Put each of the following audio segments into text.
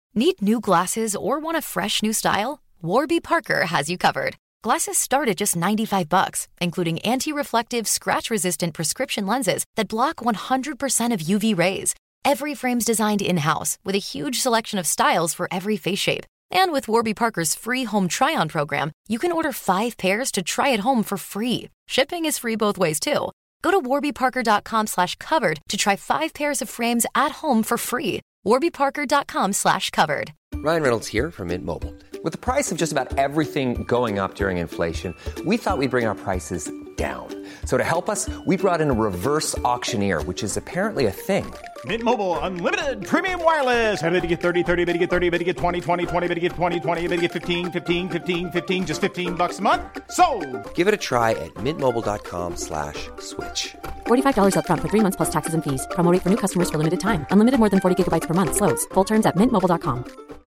Need new glasses or want a fresh new style? Warby Parker has you covered. Glasses start at just $95, including anti-reflective, scratch-resistant prescription lenses that block 100% of UV rays. Every frame's designed in-house with a huge selection of styles for every face shape. And with Warby Parker's free home try-on program, you can order 5 pairs to try at home for free. Shipping is free both ways, too. Go to warbyparker.com/covered to try 5 pairs of frames at home for free. warbyparker.com/covered. Ryan Reynolds here from Mint Mobile. With the price of just about everything going up during inflation, we thought we'd bring our prices down. So to help us, we brought in a reverse auctioneer, which is apparently a thing. Mint Mobile Unlimited Premium Wireless. How to get 30, 30, bit to get 30, bit to get 20, 20, 20, bit to get 20, 20, bit to get 15, 15, 15, 15, just $15 a month? Sold! Give it a try at mintmobile.com/switch. $45 up front for 3 months plus taxes and fees. Promo rate for new customers for limited time. Unlimited more than 40 gigabytes per month. Slows full terms at mintmobile.com.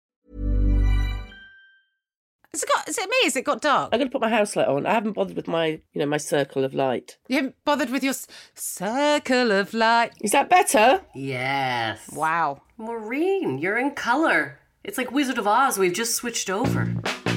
Is it me? Has it got dark? I'm going to put my house light on. I haven't bothered with my, my circle of light. You haven't bothered with your circle of light? Is that better? Yes. Wow. Maureen, you're in colour. It's like Wizard of Oz. We've just switched over.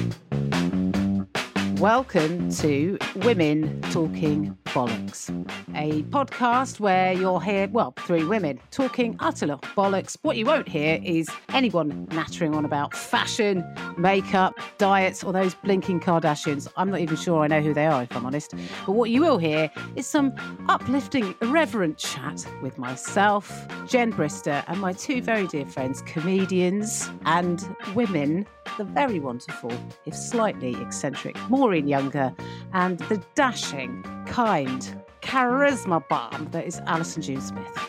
Welcome to Women Talking Bollocks, a podcast where you'll hear, 3 women talking utter bollocks. What you won't hear is anyone nattering on about fashion, makeup, diets, or those blinking Kardashians. I'm not even sure I know who they are, if I'm honest. But what you will hear is some uplifting, irreverent chat with myself, Jen Brister, and my 2 very dear friends, comedians and women, the very wonderful, if slightly eccentric, Maureen Younger, and the dashing, kind, charisma bomb that is Alison June Smith.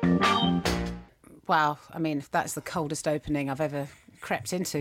Wow, I mean, that's the coldest opening I've ever crept into.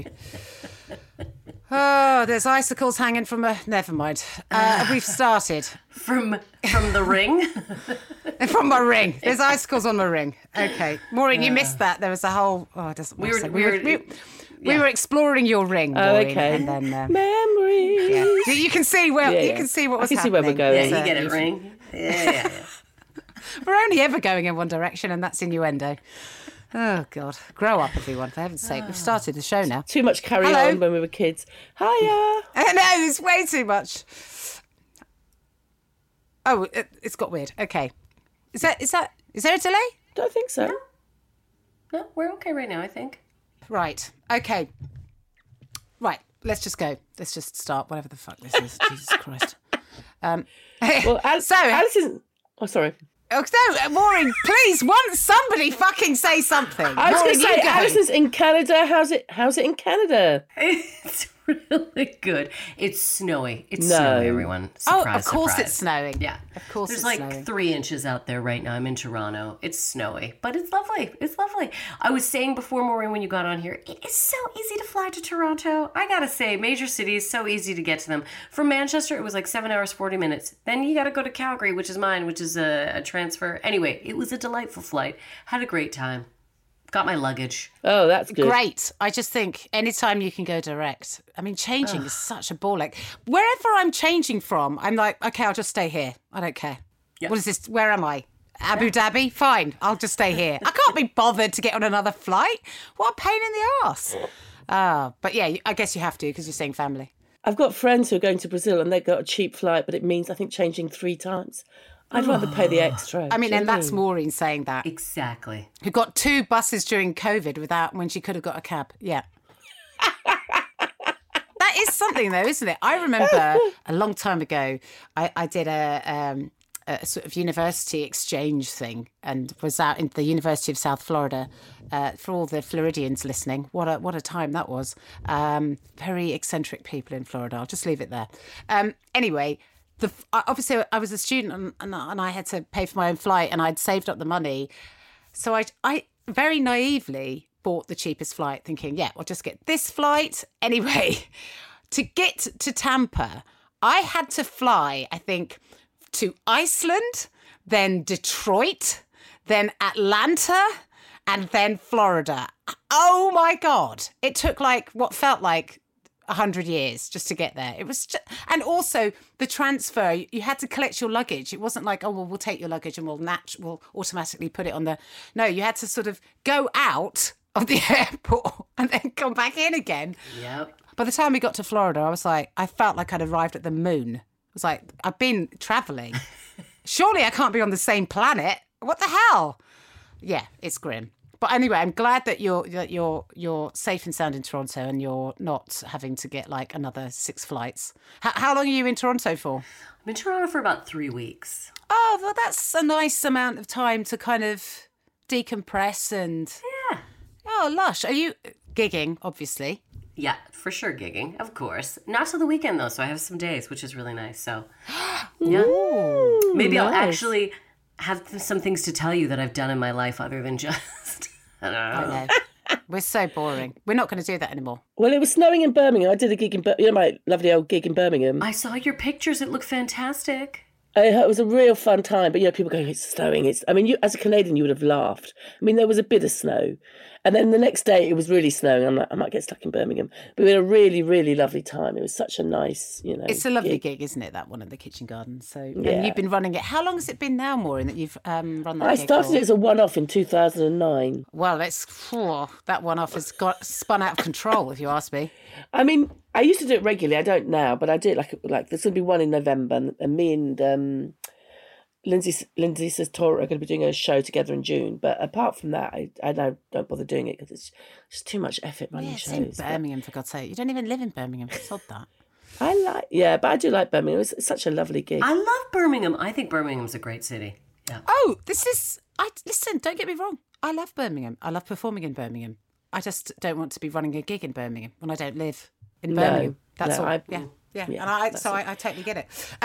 Oh, there's icicles hanging from a... Never mind. We've started. From the ring? From my ring. There's icicles on my ring. Okay. Maureen, you missed that. There was a whole... Oh, it doesn't matter. We were exploring your ring, Maureen, okay. And then memories. Yeah. You can see where you can see what was happening. I can see where we're going. Yeah, you get it, ring. Yeah. We're only ever going in one direction, and that's innuendo. Oh God, grow up, everyone! For heaven's sake, we've started the show now. Too much carry on when we were kids. Hiya. I know, it's way too much. Oh, it's got weird. Okay, is there a delay? Don't think so. No, we're okay right now, I think. Right. Okay. Right. Let's just go. Let's just start. Whatever the fuck this is. Jesus Christ. Well, Alice isn't. Oh, sorry. Oh, no, Maureen, please, somebody fucking say something. I was going to say, Alison's in Canada. How's it in Canada? It's really good. It's snowy. It's snowy, everyone. Surprise, of course surprise. it's snowing. Yeah. Of course There's it's like snowing. 3 inches out there right now. I'm in Toronto. It's snowy, but it's lovely. It's lovely. I was saying before, Maureen, when you got on here, it is so easy to fly to Toronto. I got to say, major cities, so easy to get to them. From Manchester, it was like 7 hours, 40 minutes. Then you got to go to Calgary, which is mine, which is a transfer. Anyway, it was a delightful flight. Had a great time. Got my luggage. Oh, that's good. Great. I just think anytime you can go direct. I mean, changing is such a ball ache. Wherever I'm changing from, I'm like, okay, I'll just stay here. I don't care. Yep. What is this? Where am I? Abu Dhabi? Fine, I'll just stay here. I can't be bothered to get on another flight. What a pain in the arse. But yeah, I guess you have to because you're seeing family. I've got friends who are going to Brazil and they got a cheap flight, but it means, I think, changing 3 times. I'd rather pay the extra. I mean, and that's Maureen saying that. Exactly. Who got 2 buses during COVID when she could have got a cab. Yeah. That is something, though, isn't it? I remember a long time ago, I did a sort of university exchange thing and was out in the University of South Florida. For all the Floridians listening, what a time that was. Very eccentric people in Florida. I'll just leave it there. Anyway... obviously, I was a student and I had to pay for my own flight and I'd saved up the money. So I very naively bought the cheapest flight thinking, yeah, I'll just get this flight. Anyway, to get to Tampa, I had to fly, I think, to Iceland, then Detroit, then Atlanta, and then Florida. Oh, my God. It took what felt like 100 years just to get there. It was and also the transfer, you had to collect your luggage. It wasn't like, oh, well, we'll take your luggage and we'll automatically put it on the... No, you had to sort of go out of the airport and then come back in again. Yep. By the time we got to Florida, I felt like I'd arrived at the moon. I was like, I've been travelling. Surely I can't be on the same planet. What the hell? Yeah, it's grim. But anyway, I'm glad that you're safe and sound in Toronto and you're not having to get like another 6 flights. How long are you in Toronto for? I'm in Toronto for about 3 weeks. Oh, well, that's a nice amount of time to kind of decompress and... Yeah. Oh, lush. Are you gigging, obviously? Yeah, for sure gigging, of course. Not till the weekend, though, so I have some days, which is really nice. So, yeah. Ooh, Maybe I'll nice. actually have some things to tell you that I've done in my life other than just... I don't know. I know. We're so boring. We're not going to do that anymore. Well, it was snowing in Birmingham. I did a gig in my lovely old gig in Birmingham. I saw your pictures. It looked fantastic. It was a real fun time, but people go, it's snowing. You, as a Canadian, you would have laughed. I mean, there was a bit of snow, and then the next day it was really snowing. I'm like, I might get stuck in Birmingham, but we had a really, really lovely time. It was such a nice, It's a lovely gig, isn't it? That one at the Kitchen Garden. So, Yeah. and you've been running it. How long has it been now, Maureen, that you've run that? I gig started for? it as a one-off in 2009. Well, that one off has got spun out of control, if you ask me. I mean, I used to do it regularly. I don't now, but I do it like there's going to be one in November, and me and Lindsay says Tora are going to be doing a show together in June. But apart from that, I don't bother doing it because it's just too much effort running It's shows. in Birmingham, for God's sake. You don't even live in Birmingham. Sod that. But I do like Birmingham. It's such a lovely gig. I love Birmingham. I think Birmingham's a great city. Yeah. Oh, listen, don't get me wrong. I love Birmingham. I love performing in Birmingham. I just don't want to be running a gig in Birmingham when I don't live in Birmingham. That's all. Yeah. And I totally get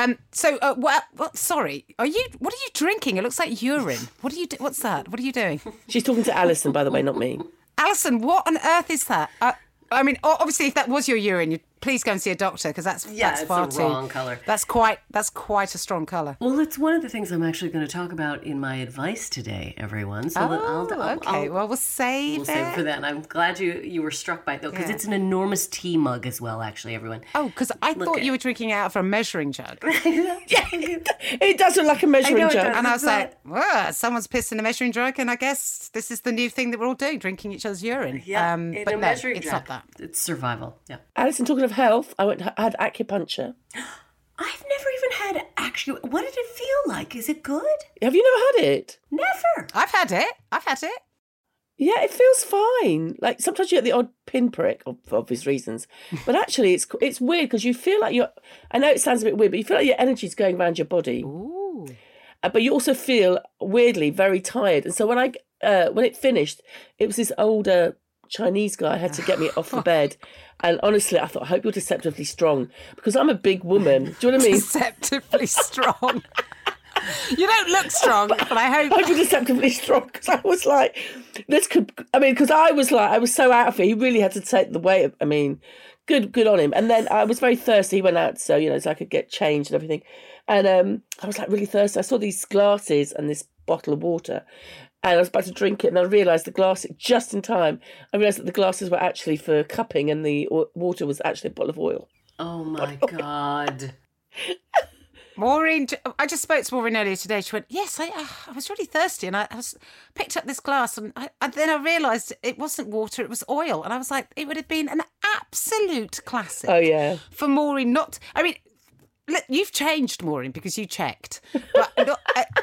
it. Sorry. What are you drinking? It looks like urine. What's that? What are you doing? She's talking to Alison, by the way, not me. Alison, what on earth is that? I mean, obviously, if that was your urine, please go and see a doctor because that's it's far the too wrong colour. That's quite a strong colour. Well, it's one of the things I'm actually going to talk about in my advice today, everyone. So Okay. Well, we'll save it for that. And I'm glad you were struck by it, though, because it's an enormous tea mug as well, actually, everyone. Oh, because I thought you were drinking out of a measuring jug. Yeah, it does look like a measuring jug. And I was like, someone's pissed in a measuring jug, and I guess this is the new thing that we're all doing, drinking each other's urine. Yeah, but no, it's not that. It's survival, yeah. Alison, talking of health, I had acupuncture. I've never even had what did it feel like? Is it good? Have you never had it? Never. I've had it. Yeah, it feels fine. Like sometimes you get the odd pinprick for obvious reasons, but actually it's weird because you feel like I know it sounds a bit weird, but you feel like your energy's going around your body. Ooh. But you also feel weirdly very tired. And so when it finished, it was this older Chinese guy had to get me off the bed. And honestly, I thought, I hope you're deceptively strong because I'm a big woman. Do you know what I mean? Deceptively strong. You don't look strong, but I hope you're deceptively strong because I was like, because I was so out of it. He really had to take the weight. Good on him. And then I was very thirsty. He went out, so I could get changed and everything. And I was like really thirsty. I saw these glasses and this bottle of water. And I was about to drink it, and I realised just in time, I realised that the glasses were actually for cupping and the water was actually a bottle of oil. Oh, my God. Maureen, I just spoke to Maureen earlier today. She went, yes, I was really thirsty, and I picked up this glass, and then I realised it wasn't water, it was oil. And I was like, it would have been an absolute classic. Oh, yeah. For Maureen not... I mean, look, you've changed, Maureen, because you checked. But...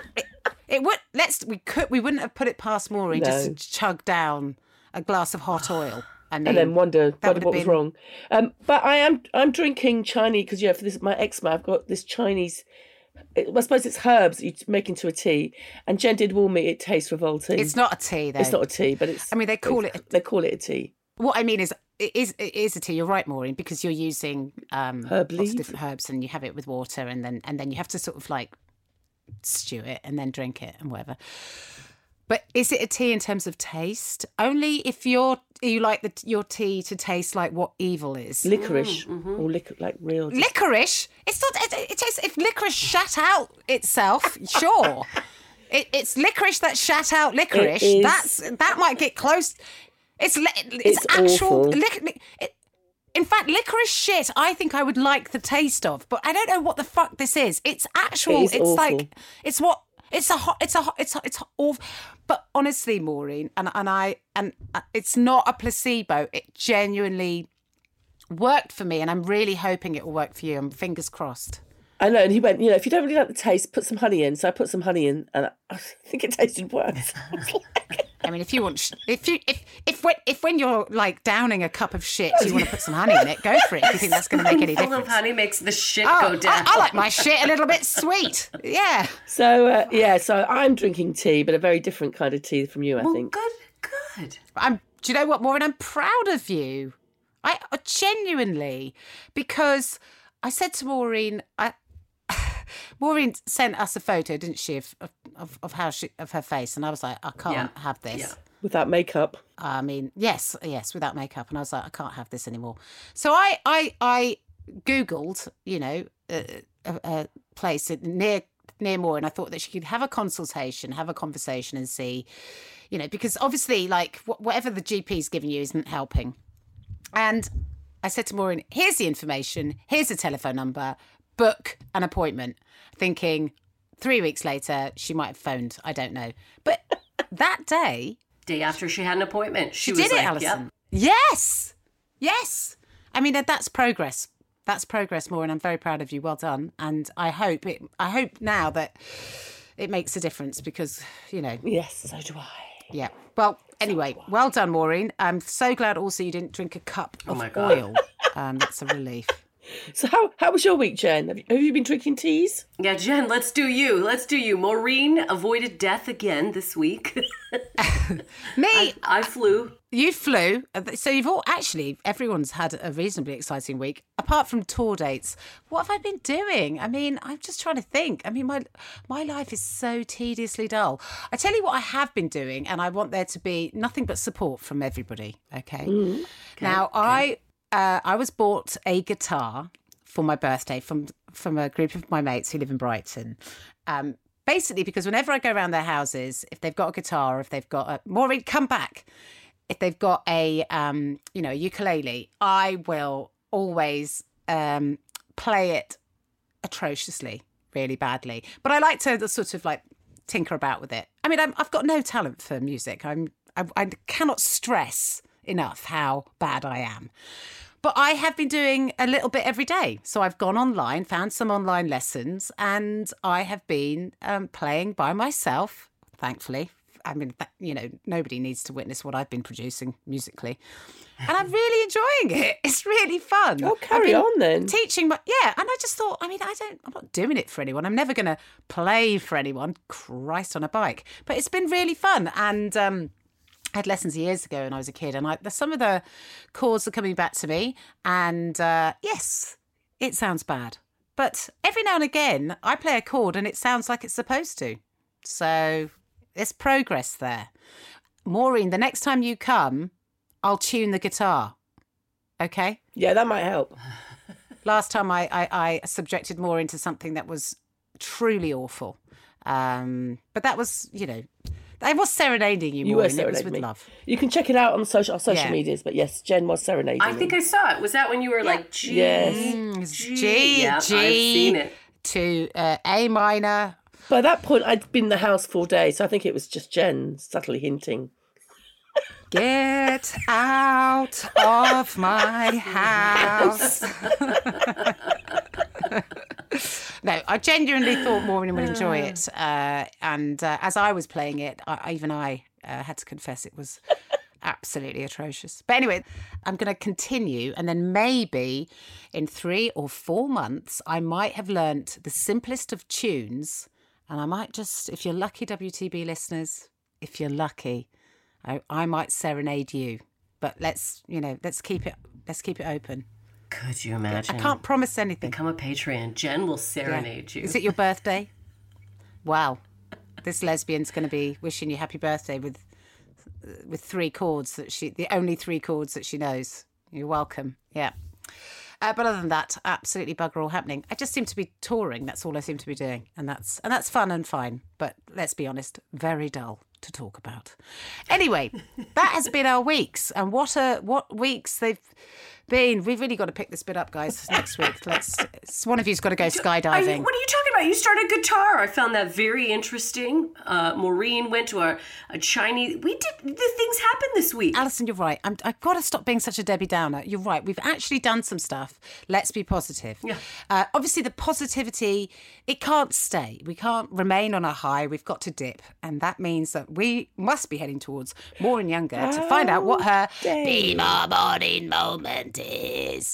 we wouldn't have put it past Maureen just to chug down a glass of hot oil and then wonder what was wrong. But I'm drinking Chinese because for this my eczema I've got this Chinese. I suppose it's herbs that you make into a tea. And Jen did warn me it tastes revolting. It's not a tea though. It's not a tea, but it's. I mean, they call it a tea. What I mean is, it is a tea. You're right, Maureen, because you're using lots of different herbs, and you have it with water, and then you have to sort of like stew it and then drink it and whatever. But is it a tea in terms of taste? Only if you like your tea to taste like what evil is. Licorice or like real licorice. It's not. It tastes if licorice shat out itself. Sure, it's licorice that shat out licorice. That might get close. It's actual. In fact, licorice shit, I think I would like the taste of, but I don't know what the fuck this is. It's actual. It's awful. like it's what It's awful. But honestly, Maureen, and it's not a placebo. It genuinely worked for me, and I'm really hoping it will work for you. I'm fingers crossed. I know, and he went, if you don't really like the taste, put some honey in. So I put some honey in, and I think it tasted worse. I mean, if you want, if when you're like downing a cup of shit, you want to put some honey in it, go for it. If you think that's going to make any Full difference. of honey makes the shit go down. I like my shit a little bit sweet. Yeah. So so I'm drinking tea, but a very different kind of tea from you, I think. Good. Do you know what, Maureen? I'm proud of you. I genuinely, because I said to Maureen, Maureen sent us a photo, didn't she, of how of her face, and I was like, I can't have this. Yeah. Without makeup. I mean, yes, without makeup, and I was like, I can't have this anymore. So I Googled, a place near Moore, and I thought that she could have a consultation, have a conversation, and see, because obviously, like whatever the GP's giving you isn't helping. And I said to Maureen, here's the information, here's the telephone number, book an appointment, thinking 3 weeks later she might have phoned, I don't know. But that day after she had an appointment, she was did it, like, Alison. Yep. Yes. I mean, that's progress. That's progress, Maureen. I'm very proud of you. Well done. And I hope now that it makes a difference because, Yes, so do I. Yeah. Well, anyway, well done, Maureen. I'm so glad also you didn't drink a cup of my God. oil. That's a relief. So how was your week, Jen? Have you been drinking teas? Yeah, Jen, let's do you. Maureen avoided death again this week. Me? I flew. You flew. So everyone's had a reasonably exciting week, apart from tour dates. What have I been doing? I mean, I'm just trying to think. I mean, my life is so tediously dull. I tell you what I have been doing, and I want there to be nothing but support from everybody, okay? Mm. Now, I was bought a guitar for my birthday from a group of my mates who live in Brighton. Basically, because whenever I go around their houses, if they've got a guitar, if they've got a... Maureen, come back. If they've got a ukulele, I will always play it atrociously, really badly. But I like to sort of like tinker about with it. I mean, I've got no talent for music. I cannot stress enough how bad I am. But I have been doing a little bit every day. So I've gone online, found some online lessons, and I have been playing by myself, thankfully. I mean, nobody needs to witness what I've been producing musically. And I'm really enjoying it. It's really fun. Oh, carry on then. Teaching, and I just thought, I mean, I'm not doing it for anyone. I'm never going to play for anyone. Christ on a bike. But it's been really fun. And I had lessons years ago when I was a kid, and some of the chords are coming back to me. And yes, it sounds bad. But every now and again, I play a chord and it sounds like it's supposed to. So there's progress there. Maureen, the next time you come, I'll tune the guitar. Okay? Yeah, that might help. Last time I subjected Maureen to something that was truly awful. But that was, I was serenading you, Maureen. It was with love. You can check it out on social medias, but yes, Jen was serenading I think I saw it. Was that when you were like G? Yes. G, yeah, G, I've seen it. To A minor. By that point, I'd been in the house 4 days, so I think it was just Jen subtly hinting. Get out of my house. No, I genuinely thought Maureen would enjoy it. And as I was playing it, I had to confess it was absolutely atrocious. But anyway, I'm going to continue. And then maybe in 3 or 4 months, I might have learnt the simplest of tunes. And I might just, if you're lucky, WTB listeners, if you're lucky, I might serenade you. But let's keep it open. Could you imagine? I can't promise anything. Become a Patreon. Jen will serenade you. Is it your birthday? Wow. This lesbian's going to be wishing you happy birthday with 3 chords the only 3 chords that she knows. You're welcome. Yeah. But other than that, absolutely bugger all happening. I just seem to be touring. That's all I seem to be doing. And that's fun and fine. But let's be honest, very dull. to talk about. Anyway, that has been our weeks, and what weeks they've been. We've really got to pick this bit up, guys, next week. One of you's got to go skydiving. What are you talking about? You started guitar. I found that very interesting. Maureen went to a Chinese. The things happened this week. Alison, you're right. I've got to stop being such a Debbie Downer. You're right. We've actually done some stuff. Let's be positive. Yeah. Obviously, the positivity, it can't stay. We can't remain on a high. We've got to dip. And that means that we must be heading towared Maureen Younger to find out what her Be More Maureen moment is.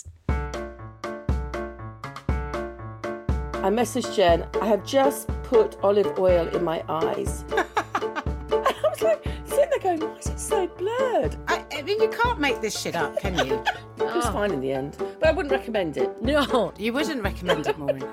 I messaged Jen, I have just put olive oil in my eyes. And I was like, sitting there going, why is it so blurred? I mean, you can't make this shit up, can you? It was fine in the end. But I wouldn't recommend it. No, you wouldn't recommend it, Maureen.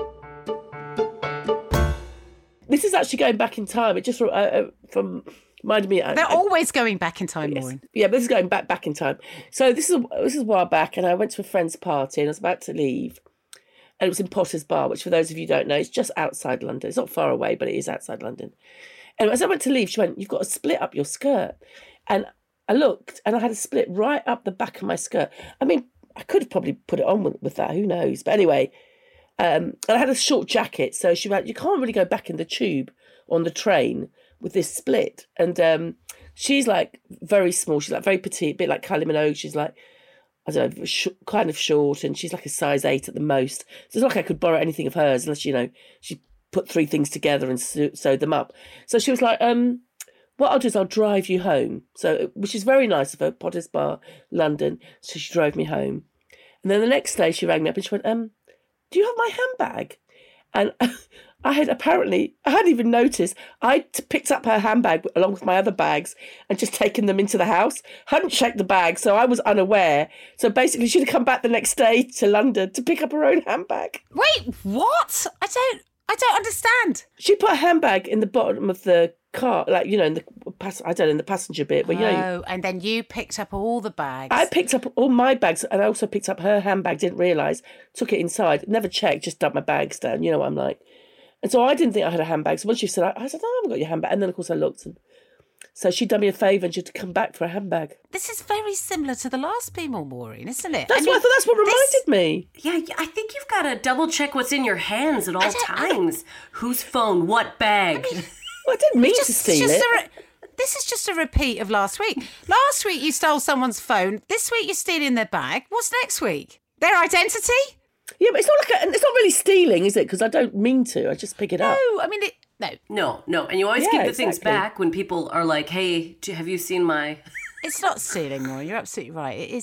This is actually going back in time. It just from reminded me. They're always going back in time, Maureen. Yeah, but this is going back in time. So this is a while back, and I went to a friend's party, and I was about to leave. And it was in Potter's Bar, which for those of you who don't know, is just outside London. It's not far away, but it is outside London. And as I went to leave, she went, "You've got to split up your skirt." And I looked, and I had a split right up the back of my skirt. I mean, I could have probably put it on with that, who knows? But anyway, and I had a short jacket, so she went, "You can't really go back in the tube on the train with this split." And she's like very small. She's like very petite, a bit like Kylie Minogue. She's like, I don't know, kind of short, and she's like a size 8 at the most. So it's not like I could borrow anything of hers unless, you know, she put 3 things together and sewed them up. So she was like, what I'll do is I'll drive you home. So, which is very nice of her, Potter's Bar, London. So she drove me home. And then the next day she rang me up and she went, do you have my handbag? And I hadn't even noticed. I picked up her handbag along with my other bags and just taken them into the house. Hadn't checked the bag, so I was unaware. So basically, she'd have come back the next day to London to pick up her own handbag. Wait, what? I don't understand. She put a handbag in the bottom of the car, like, you know, in the in the passenger bit. But, you know, and then you picked up all the bags. I picked up all my bags, and I also picked up her handbag. Didn't realise. Took it inside. Never checked. Just dumped my bags down. You know what I'm like. And so I didn't think I had a handbag. So once she said, I said, no, I haven't got your handbag. And then, of course, I looked. And so she'd done me a favour and she'd come back for a handbag. This is very similar to the last Be More Maureen, isn't it? That's what reminded me. Yeah, I think you've got to double check what's in your hands at all times. Whose phone? What bag? I didn't mean to steal it. This is just a repeat of last week. Last week you stole someone's phone. This week you're stealing their bag. What's next week? Their identity? Yeah, but it's not really stealing, is it? Because I don't mean to. I just pick it up. No, I mean, No. And you always give the things back when people are like, hey, have you seen my... It's not stealing, Maureen. You're absolutely right. It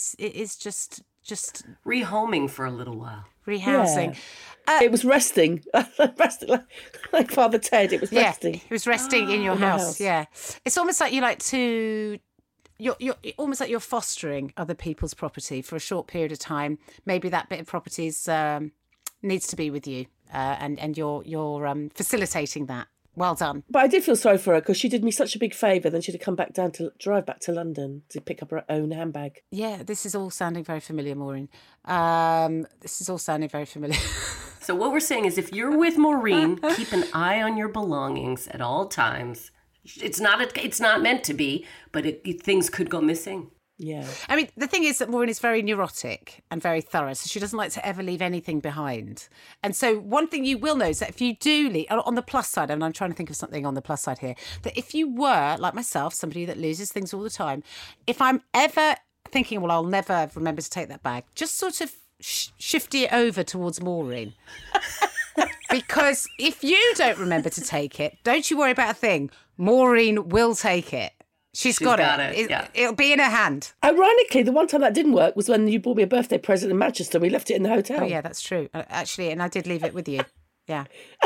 is just rehoming for a little while. Rehousing. Yeah. It was resting. Resting like Father Ted. It was resting. It was resting in your house. Yeah. It's almost like you like to... You're almost like you're fostering other people's property for a short period of time. Maybe that bit of property needs to be with you, and you're facilitating that. Well done. But I did feel sorry for her because she did me such a big favour. Then she'd have come back down to drive back to London to pick up her own handbag. Yeah, this is all sounding very familiar, Maureen. This is all sounding very familiar. So what we're saying is, if you're with Maureen, keep an eye on your belongings at all times. It's not meant to be, but things could go missing. Yeah. I mean, the thing is that Maureen is very neurotic and very thorough, so she doesn't like to ever leave anything behind. And so one thing you will know is that if you do leave, on the plus side, and I'm trying to think of something on the plus side here, that if you were, like myself, somebody that loses things all the time, if I'm ever thinking, well, I'll never remember to take that bag, just sort of shift it over towards Maureen. Because if you don't remember to take it, don't you worry about a thing. Maureen will take it. She's got it. It'll be in her hand. Ironically, the one time that didn't work was when you bought me a birthday present in Manchester and we left it in the hotel. Oh, yeah, that's true. Actually, and I did leave it with you. Yeah.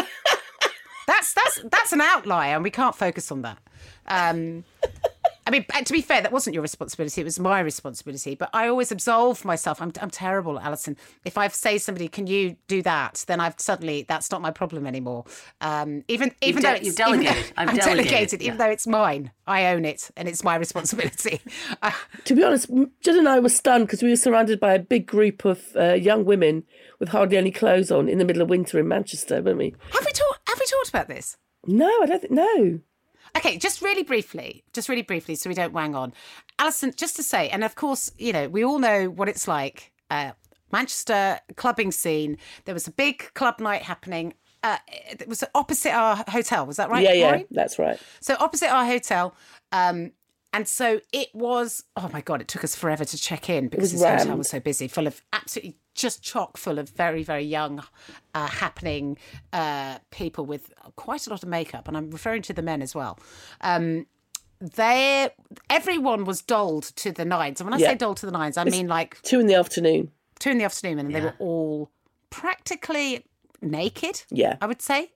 That's an outlier and we can't focus on that. I mean, to be fair, that wasn't your responsibility. It was my responsibility. But I always absolve myself. I'm terrible, Alison. If I say to somebody, can you do that? Then that's not my problem anymore. Even though you've delegated. I've delegated. Even though it's mine. I own it and it's my responsibility. To be honest, Judd and I were stunned because we were surrounded by a big group of young women with hardly any clothes on in the middle of winter in Manchester, weren't we? Have we talked about this? No, I don't think, no. Okay, just really briefly, so we don't wang on. Alison, just to say, and of course, we all know what it's like. Manchester clubbing scene. There was a big club night happening. It was opposite our hotel. Was that right? Yeah, Maureen? that's right. So opposite our hotel. And so it was, oh my God, it took us forever to check in because this hotel was so busy, full of absolutely just chock full of very, very young, happening people with quite a lot of makeup. And I'm referring to the men as well. Everyone was dolled to the nines. And when I say dolled to the nines, I mean like 2 in the afternoon. 2 in the afternoon. And they were all practically naked, I would say.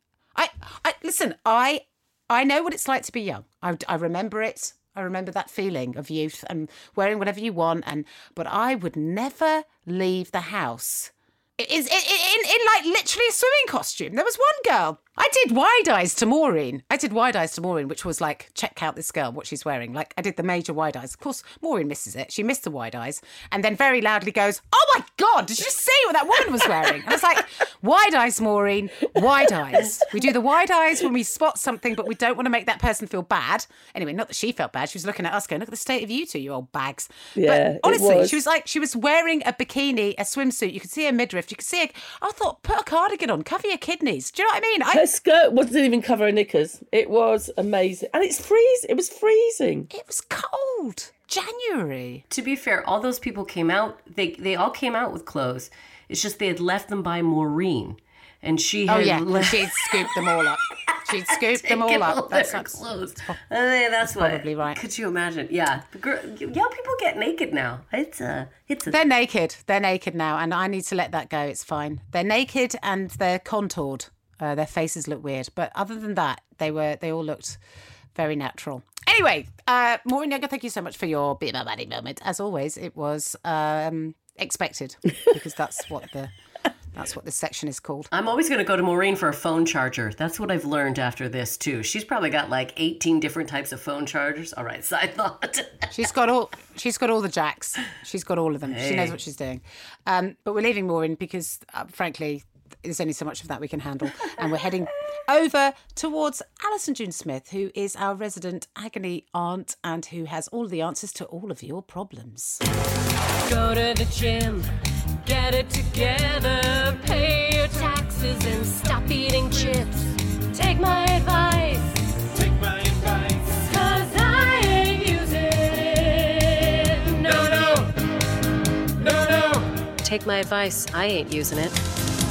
Listen, I know what it's like to be young. I remember it. I remember that feeling of youth and wearing whatever you want. But I would never leave the house in like literally a swimming costume. There was one girl. I did wide eyes to Maureen. Which was like, check out this girl, what she's wearing. Like I did the major wide eyes. Of course, Maureen misses it. She missed the wide eyes and then very loudly goes, "Oh my God, did you see what that woman was wearing?" And I was like, wide eyes, Maureen, wide eyes. We do the wide eyes when we spot something, but we don't want to make that person feel bad. Anyway, not that she felt bad. She was looking at us going, "Look at the state of you two, you old bags." Yeah, but honestly, she was wearing a bikini, a swimsuit. You could see her midriff. You could see I thought, put a cardigan on, cover your kidneys. Do you know what I mean? Her skirt didn't even cover her knickers. It was amazing. And it's freezing. It was freezing. It was cold. January. To be fair, all those people came out, they all came out with clothes. It's just they had left them by Maureen. And she had... she'd scooped them all up. She'd scooped them all up. That's not clothes. That's probably right. Could you imagine? Yeah. Young people get naked now. They're naked. They're naked now, and I need to let that go. It's fine. They're naked and they're contoured. Their faces look weird. But other than that, they all looked very natural. Anyway, Maureen Younger, thank you so much for your Be My Buddy moment. As always, it was expected because that's what this section is called. I'm always going to go to Maureen for a phone charger. That's what I've learned after this, too. She's probably got like 18 different types of phone chargers. All right, side thought. She's got all the jacks. She's got all of them. Hey. She knows what she's doing. But we're leaving Maureen because, frankly, there's only so much of that we can handle. And we're heading over towards Alison June Smith, who is our resident agony aunt and who has all the answers to all of your problems. Go to the gym. Get it together, pay your taxes and stop eating chips. Take my advice. Take my advice. 'Cause I ain't using it. No. Take my advice. I ain't using it.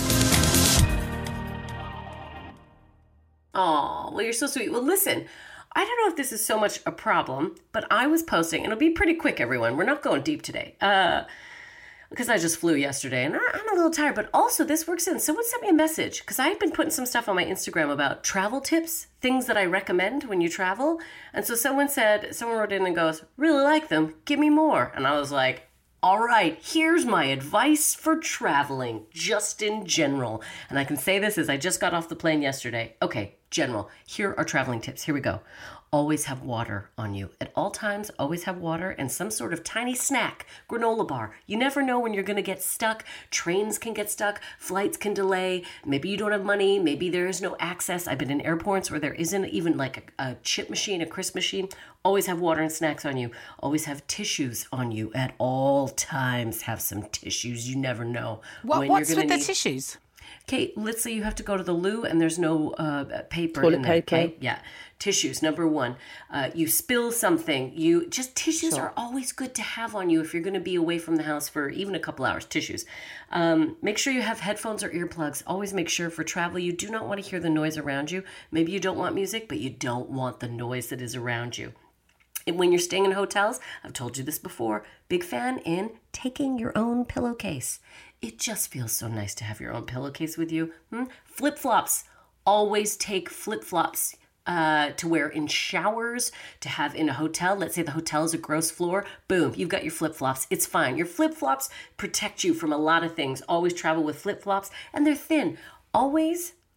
Oh, well, you're so sweet. Well, listen, I don't know if this is so much a problem, but I was posting, and it'll be pretty quick, everyone. We're not going deep today. Because I just flew yesterday and I'm a little tired, but also this works in. Someone sent me a message because I had been putting some stuff on my Instagram about travel tips, things that I recommend when you travel. And so someone wrote in and goes, "Really like them. Give me more." And I was like, all right, here's my advice for traveling, just in general. And I can say this as I just got off the plane yesterday. Okay, general, here are traveling tips. Here we go. Always have water on you. At all times, always have water and some sort of tiny snack, granola bar. You never know when you're going to get stuck. Trains can get stuck. Flights can delay. Maybe you don't have money. Maybe there is no access. I've been in airports where there isn't even like a chip machine, a crisp machine. Always have water and snacks on you. Always have tissues on you at all times. Have some tissues. You never know when you're going to need. What's with the tissues? Okay, let's say you have to go to the loo and there's no paper Toilet in there. paper. Okay? Yeah. Tissues, number one. You spill something. Tissues are always good to have on you if you're going to be away from the house for even a couple hours. Tissues. Make sure you have headphones or earplugs. Always make sure for travel you do not want to hear the noise around you. Maybe you don't want music, but you don't want the noise that is around you. And when you're staying in hotels, I've told you this before, big fan in taking your own pillowcase. It just feels so nice to have your own pillowcase with you. Flip-flops. Always take flip-flops to wear in showers, to have in a hotel. Let's say the hotel is a gross floor. Boom, you've got your flip-flops. It's fine. Your flip-flops protect you from a lot of things. Always travel with flip-flops, and they're thin. Always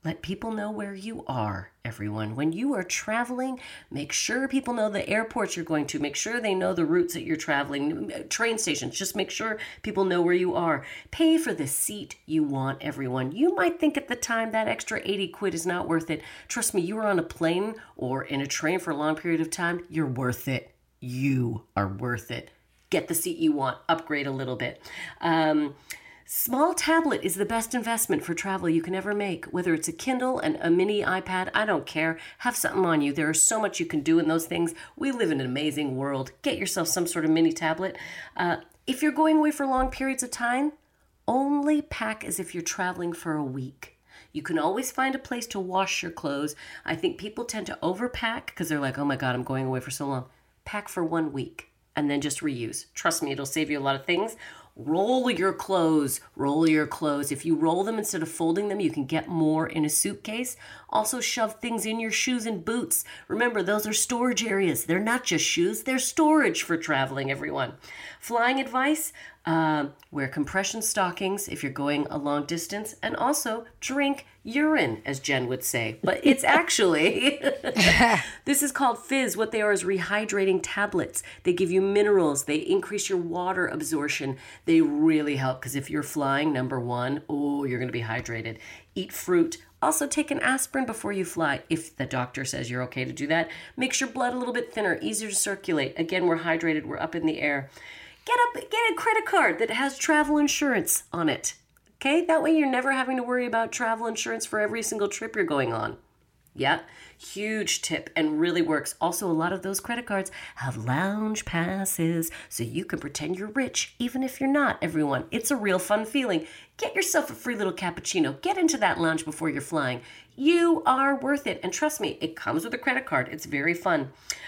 Let people know where you are, everyone. When you are traveling, make sure people know the airports you're going to. Make sure they know the routes that you're traveling, train stations. Just make sure people know where you are. Pay for the seat you want, everyone. You might think at the time that extra 80 quid is not worth it. Trust me, you are on a plane or in a train for a long period of time, you're worth it. You are worth it. Get the seat you want. Upgrade a little bit. Small tablet is the best investment for travel you can ever make. Whether it's a Kindle and a mini iPad, I don't care. Have something on you. There is so much you can do in those things. We live in an amazing world. Get yourself some sort of mini tablet. If you're going away for long periods of time, only pack as if you're traveling for a week. You can always find a place to wash your clothes. I think people tend to overpack because they're like, oh my God, I'm going away for so long. Pack for 1 week and then just reuse. Trust me, it'll save you a lot of things. Roll your clothes. Roll your clothes. If you roll them instead of folding them, you can get more in a suitcase. Also shove things in your shoes and boots. Remember, those are storage areas. They're not just shoes. They're storage for traveling, everyone. Flying advice, wear compression stockings if you're going a long distance. And also drink urine, as Jen would say. But it's actually, this is called Fizz. What they are is rehydrating tablets. They give you minerals. They increase your water absorption. They really help because if you're flying, number one, you're going to be hydrated. Eat fruit. Also take an aspirin before you fly if the doctor says you're okay to do that. Makes your blood a little bit thinner, easier to circulate. Again, we're hydrated. We're up in the air. Get a credit card that has travel insurance on it. Okay, that way you're never having to worry about travel insurance for every single trip you're going on. Yeah, huge tip and really works. Also, a lot of those credit cards have lounge passes, so you can pretend you're rich even if you're not, everyone. It's a real fun feeling. Get yourself a free little cappuccino. Get into that lounge before you're flying. You are worth it. And trust me, it comes with a credit card. It's very fun.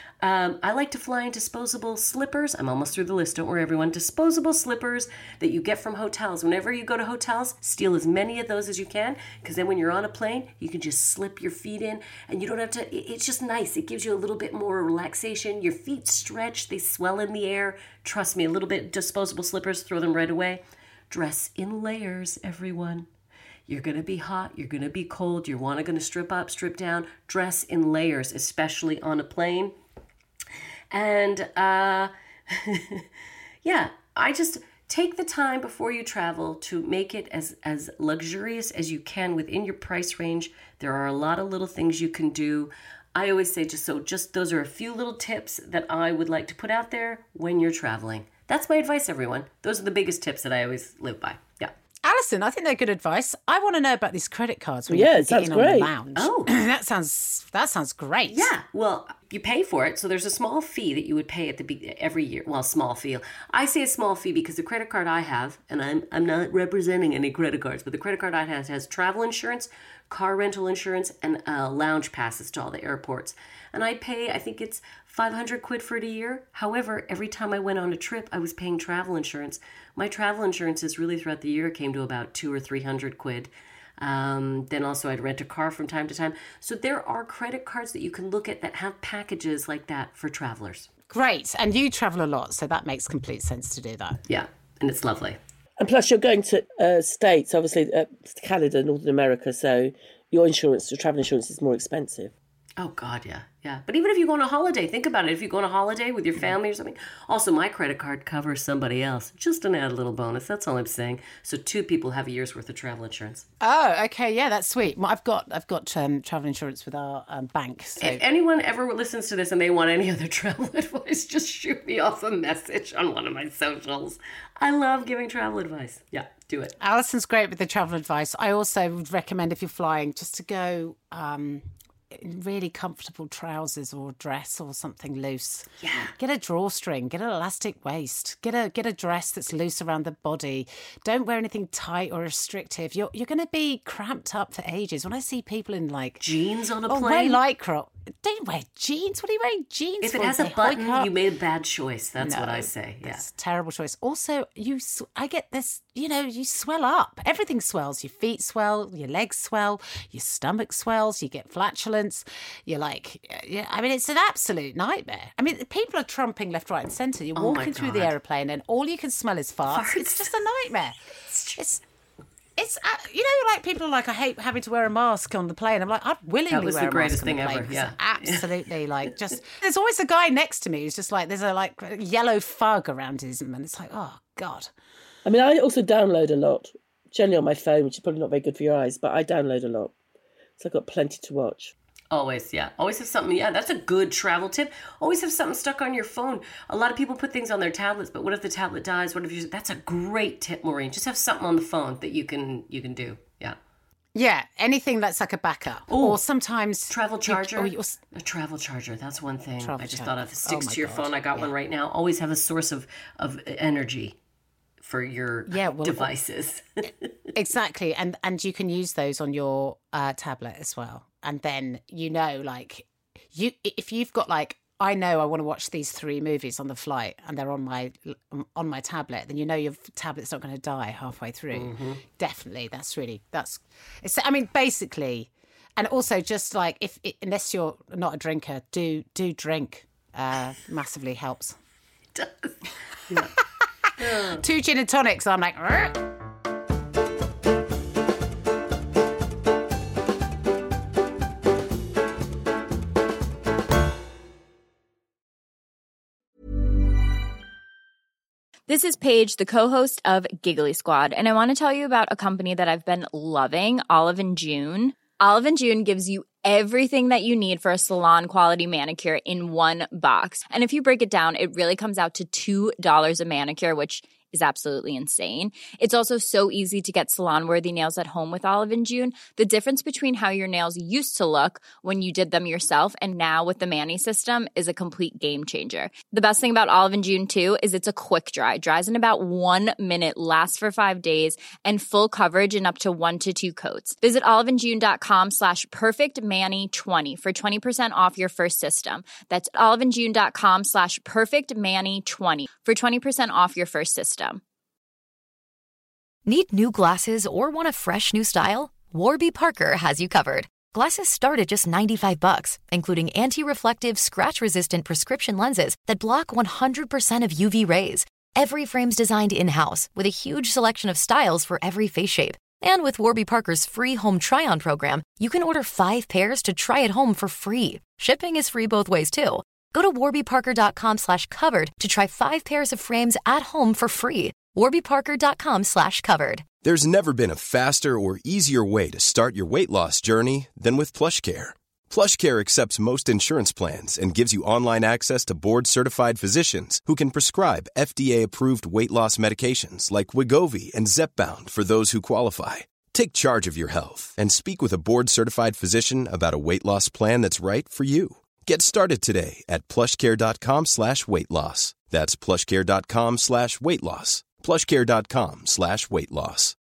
I like to fly in disposable slippers. I'm almost through the list. Don't worry, everyone. Disposable slippers that you get from hotels. Whenever you go to hotels, steal as many of those as you can, because then when you're on a plane, you can just slip your feet in and you don't have to. It's just nice. It gives you a little bit more relaxation. Your feet stretch. They swell in the air. Trust me, a little bit disposable slippers, throw them right away. Dress in layers, everyone. You're going to be hot. You're going to be cold. You're going to strip up, strip down. Dress in layers, especially on a plane. And yeah, I just take the time before you travel to make it as luxurious as you can within your price range. There are a lot of little things you can do. I always say just those are a few little tips that I would like to put out there when you're traveling. That's my advice, everyone. Those are the biggest tips that I always live by. Yeah. Alison, I think they're good advice. I want to know about these credit cards. Yeah, it sounds great. On the lounge. Oh, that sounds great. Yeah. Well, you pay for it, so there's a small fee that you would pay at every year. Well, small fee. I say a small fee because the credit card I have, and I'm not representing any credit cards, but the credit card I have has travel insurance, car rental insurance, and lounge passes to all the airports. And I pay, I think it's 500 quid for it a year. However, every time I went on a trip, I was paying travel insurance. My travel insurances really throughout the year came to about 200 or 300 quid. Then also I'd rent a car from time to time. So there are credit cards that you can look at that have packages like that for travelers. Great. And you travel a lot, so that makes complete sense to do that. Yeah, and it's lovely. And plus you're going to States, obviously Canada, Northern America, so your travel insurance is more expensive. Oh, God, yeah. Yeah. But even if you go on a holiday, think about it. If you go on a holiday with your family or something. Also, my credit card covers somebody else. Just an added little bonus. That's all I'm saying. So 2 people have a year's worth of travel insurance. Oh, okay. Yeah, that's sweet. Well, I've got travel insurance with our bank. So. If anyone ever listens to this and they want any other travel advice, just shoot me off a message on one of my socials. I love giving travel advice. Yeah, do it. Alison's great with the travel advice. I also would recommend if you're flying just to go... in really comfortable trousers or dress or something loose. Yeah. Get a drawstring, get an elastic waist, get a dress that's loose around the body. Don't wear anything tight or restrictive. You're going to be cramped up for ages. When I see people in like jeans on a plane, wear lycra. Don't wear jeans. What are you wearing jeans for? If it has a button, you made a bad choice. That's what I say. Yeah. That's a terrible choice. Also, I get this, you swell up. Everything swells. Your feet swell, your legs swell, your stomach swells, you get flatulence. You're like, it's an absolute nightmare. I mean, people are trumping left, right and centre. You're walking through the aeroplane and all you can smell is farts. It's just a nightmare. It's like people are like, I hate having to wear a mask on the plane. I'm like, I'd willingly That was wear the a greatest mask on the thing plane, ever, 'cause yeah. absolutely, like, just there's always a guy next to me who's just like, there's a like yellow fug around his, and it's like, oh God. I mean, I also download a lot, generally on my phone, which is probably not very good for your eyes, but I download a lot, so I've got plenty to watch. Always, yeah. Always have something. Yeah, that's a good travel tip. Always have something stuck on your phone. A lot of people put things on their tablets, but what if the tablet dies? What if you? That's a great tip, Maureen. Just have something on the phone that you can do. Yeah. Yeah, anything that's like a backup. Ooh. Or sometimes Travel charger. a travel charger. That's one thing. Travel I just charger. thought of. It sticks Oh my to your God, phone. I got one right now. Always have a source of energy for your devices. Exactly, and you can use those on your tablet as well. And then like if you've got like, I know I want to watch these 3 movies on the flight, and they're on my tablet, then your tablet's not going to die halfway through. Mm-hmm. Definitely, I mean, basically, and also just like unless you're not a drinker, do drink. Massively helps. Yeah. 2 gin and tonics, I'm like. This is Paige, the co-host of Giggly Squad, and I want to tell you about a company that I've been loving, Olive & June. Olive & June gives you everything that you need for a salon-quality manicure in one box. And if you break it down, it really comes out to $2 a manicure, which is absolutely insane. It's also so easy to get salon-worthy nails at home with Olive & June. The difference between how your nails used to look when you did them yourself and now with the Mani system is a complete game changer. The best thing about Olive & June, too, is it's a quick dry. Dries in about 1 minute, lasts for 5 days, and full coverage in up to 1 to 2 coats. Visit oliveandjune.com/perfectmani20 for 20% off your first system. That's oliveandjune.com/perfectmani20 for 20% off your first system. Need new glasses or want a fresh new style? Warby Parker has you covered. Glasses start at just $95, including anti-reflective, scratch-resistant prescription lenses that block 100% of UV rays. Every frame's designed in-house with a huge selection of styles for every face shape. And with Warby Parker's free home try-on program, you can order 5 pairs to try at home for free. Shipping is free both ways, too. Go to warbyparker.com/covered to try 5 pairs of frames at home for free. warbyparker.com/covered. There's never been a faster or easier way to start your weight loss journey than with PlushCare. PlushCare accepts most insurance plans and gives you online access to board-certified physicians who can prescribe FDA-approved weight loss medications like Wegovy and Zepbound for those who qualify. Take charge of your health and speak with a board-certified physician about a weight loss plan that's right for you. Get started today at plushcare.com/weight loss. That's plushcare.com/weight loss. plushcare.com/weight loss.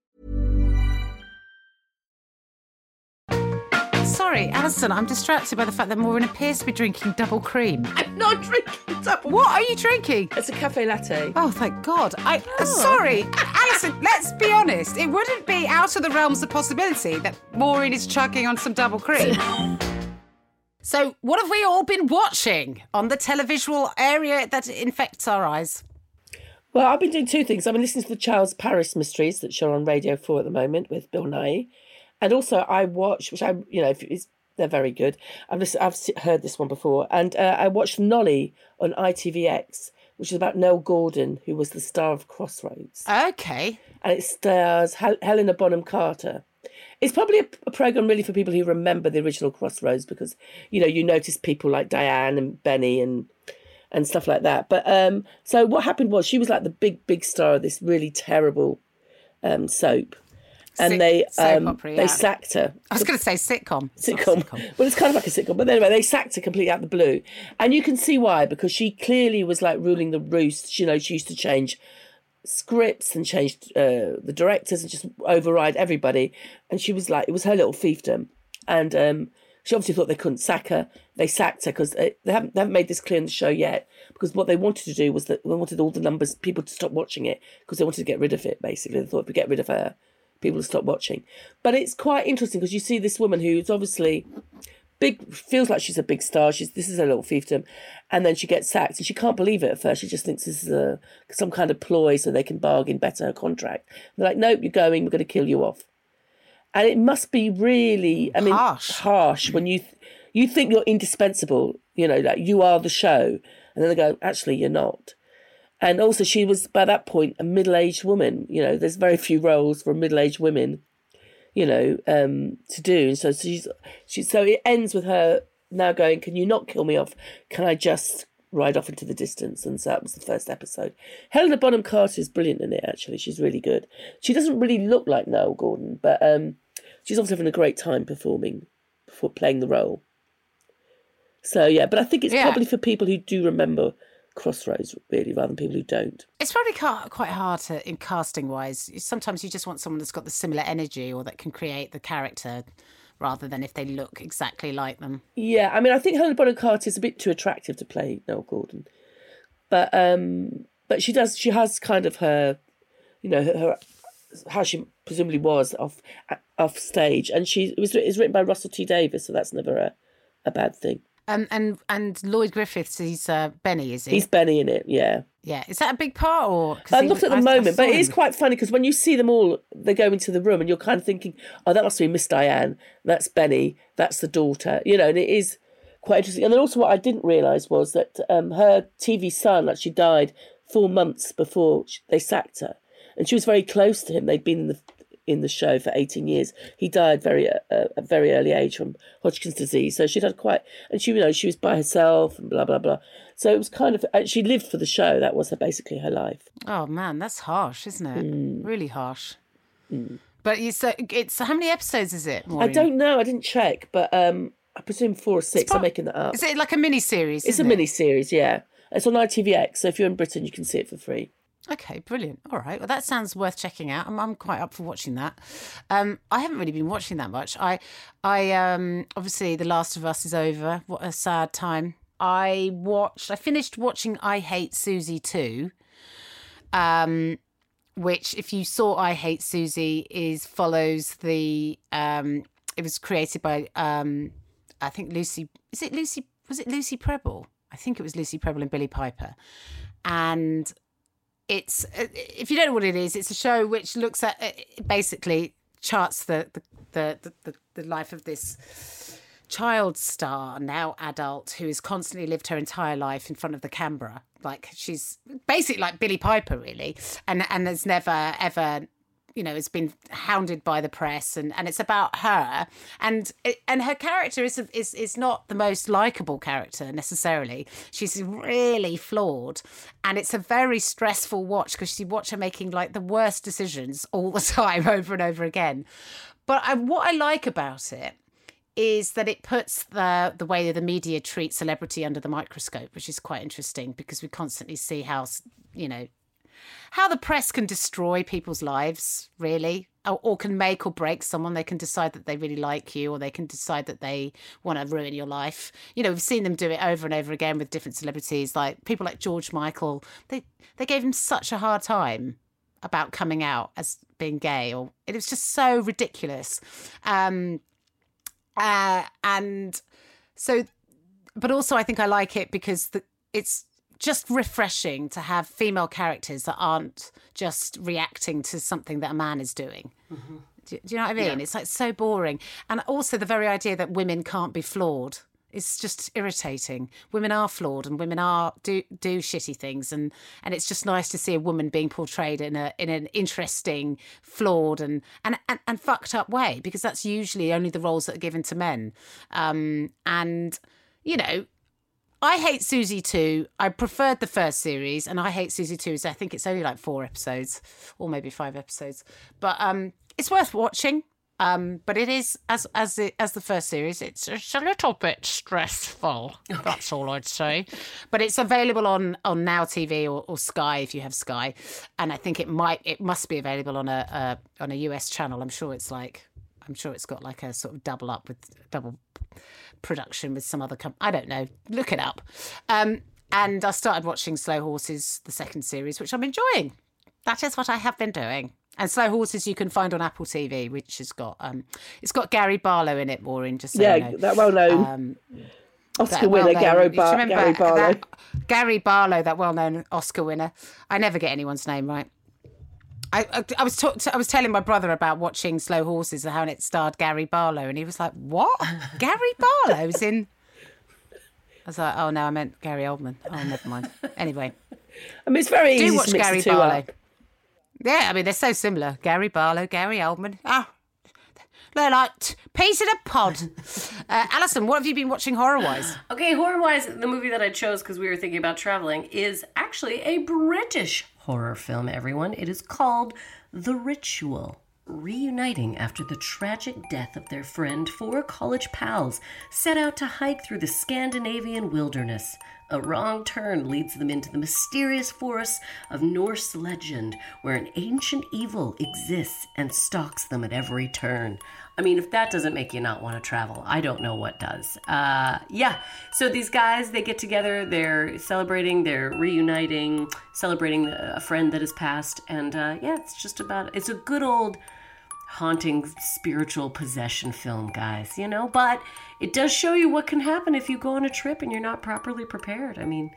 Sorry, Alison, I'm distracted by the fact that Maureen appears to be drinking double cream. I'm not drinking double. What are you drinking? It's a cafe latte. Oh, thank God. Sorry, Alison, let's be honest. It wouldn't be out of the realms of possibility that Maureen is chugging on some double cream. So what have we all been watching on the televisual area that infects our eyes? Well, I've been doing 2 things. I've been listening to the Charles Paris mysteries that show on Radio 4 at the moment with Bill Nye. And also I watch, which they're very good. I've heard this one before. And I watched Nolly on ITVX, which is about Noel Gordon, who was the star of Crossroads. Okay. And it stars Helena Bonham Carter. It's probably a programme really for people who remember the original Crossroads because, you notice people like Diane and Benny and stuff like that. But so what happened was she was like the big star of this really terrible soap. And they sacked her. I was going to say sitcom. Well, it's kind of like a sitcom. But anyway, they sacked her completely out of the blue. And you can see why, because she clearly was like ruling the roost. She used to change scripts and changed the directors and just override everybody. And she was like, it was her little fiefdom. And she obviously thought they couldn't sack her. They sacked her because they haven't made this clear in the show yet. Because what they wanted to do was that they wanted all the people to stop watching it because they wanted to get rid of it, basically. They thought if we get rid of her, people will stop watching. But it's quite interesting because you see this woman who's obviously feels like she's a big star. This is her little fiefdom. And then she gets sacked and she can't believe it at first. She just thinks this is some kind of ploy so they can better her contract. And they're like, nope, you're going, we're going to kill you off. And it must be really, harsh when you think you're indispensable, like you are the show. And then they go, actually, you're not. And also she was, by that point, a middle-aged woman. There's very few roles for middle-aged women, to do. So so it ends with her now going, can you not kill me off? Can I just ride off into the distance? And so that was the first episode. Helena Bonham Carter is brilliant in it, actually. She's really good. She doesn't really look like Noel Gordon, but she's also having a great time performing, before playing the role. So, yeah, but I think it's probably for people who do remember Crossroads, really, rather than people who don't. It's probably quite hard in casting-wise. Sometimes you just want someone that's got the similar energy or that can create the character rather than if they look exactly like them. Yeah, I mean, I think Helena Bonham Carter is a bit too attractive to play Noel Gordon. But she has kind of her, her how she presumably was off stage. And it's written by Russell T Davies, so that's never a bad thing. And Lloyd Griffiths, he's Benny, is he? He's Benny in it, yeah. Yeah. Is that a big part or? Not at the moment, but it is quite funny because when you see them all, they go into the room and you're kind of thinking, oh, that must be Miss Diane, that's Benny, that's the daughter, and it is quite interesting. And then also what I didn't realise was that her TV son actually died 4 months before they sacked her. And she was very close to him. They'd been in the show for 18 years. He died at a very early age from Hodgkin's disease. So she'd had and she was by herself and blah, blah, blah. So it was kind of, she lived for the show. That was basically her life. Oh man, that's harsh, isn't it? Really harsh. But it's how many episodes is it, Maureen? I don't know. I didn't check, but I presume 4 or 6. I'm making that up. Is it like a mini-series? It's a mini-series, yeah. It's on ITVX, so if you're in Britain, you can see it for free. Okay, brilliant. All right. Well, that sounds worth checking out. I'm quite up for watching that. I haven't really been watching that much. I obviously The Last of Us is over. What a sad time. I finished watching I Hate Susie 2, which, if you saw I Hate Susie, follows the it was created by I think Lucy. Was it Lucy Prebble? I think it was Lucy Prebble and Billy Piper, and it's, if you don't know what it is, it's a show which looks at, basically charts the life of this child star, now adult, who has constantly lived her entire life in front of the camera. Like, she's basically like Billy Piper, really, and has never ever, has been hounded by the press, and it's about her, and her character is not the most likable character necessarily. She's really flawed, and it's a very stressful watch because you watch her making like the worst decisions all the time, over and over again. But what I like about it is that it puts the way that the media treats celebrity under the microscope, which is quite interesting because we constantly see how the press can destroy people's lives, really, or can make or break someone. They can decide that they really like you, or they can decide that they want to ruin your life. We've seen them do it over and over again with different celebrities, like people like George Michael. They gave him such a hard time about coming out as being gay, or it was just so ridiculous. And so, but also I think I like it because it's just refreshing to have female characters that aren't just reacting to something that a man is doing. Mm-hmm. Do you know what I mean? Yeah. It's like so boring. And also the very idea that women can't be flawed is just irritating. Women are flawed, and women do shitty things, and it's just nice to see a woman being portrayed in an interesting, flawed and fucked up way, because that's usually only the roles that are given to men. I Hate Susie 2, I preferred the first series, and I Hate Susie 2 is, I think it's only like 4 episodes, or maybe 5 episodes. But it's worth watching. But it is, as the first series, it's a little bit stressful. Okay. That's all I'd say. But it's available on Now TV or Sky if you have Sky, and I think it must be available on a US channel. I'm sure it's got like a sort of double production with some other I don't know. Look it up. And I started watching Slow Horses, the second series, which I'm enjoying. That is what I have been doing. And Slow Horses you can find on Apple TV, which has got it's got Gary Barlow in it, Maureen. Just so you know. that well-known Oscar winner, Gary Barlow. Gary Barlow, that well-known Oscar winner. I never get anyone's name right. I was telling my brother about watching Slow Horses and how it starred Gary Barlow, and he was like, "What? Gary Barlow's in?" I was like, "Oh no, I meant Gary Oldman." Oh, never mind. Anyway, I mean, it's very easy watch to mix Gary the two Barlow. up. Yeah, I mean they're so similar. Gary Barlow, Gary Oldman. They're like peas in a pod. Alison, what have you been watching horror-wise? Okay, horror-wise, the movie that I chose because we were thinking about traveling is actually a British horror film, everyone. It is called The Ritual. Reuniting after the tragic death of their friend, 4 college pals set out to hike through the Scandinavian wilderness. A wrong turn leads them into the mysterious forests of Norse legend, where an ancient evil exists and stalks them at every turn. I mean, if that doesn't make you not want to travel, I don't know what does. So these guys, they get together, they're celebrating, they're reuniting, celebrating a friend that has passed, and it's a good old haunting spiritual possession film, guys, but it does show you what can happen if you go on a trip and you're not properly prepared. I mean,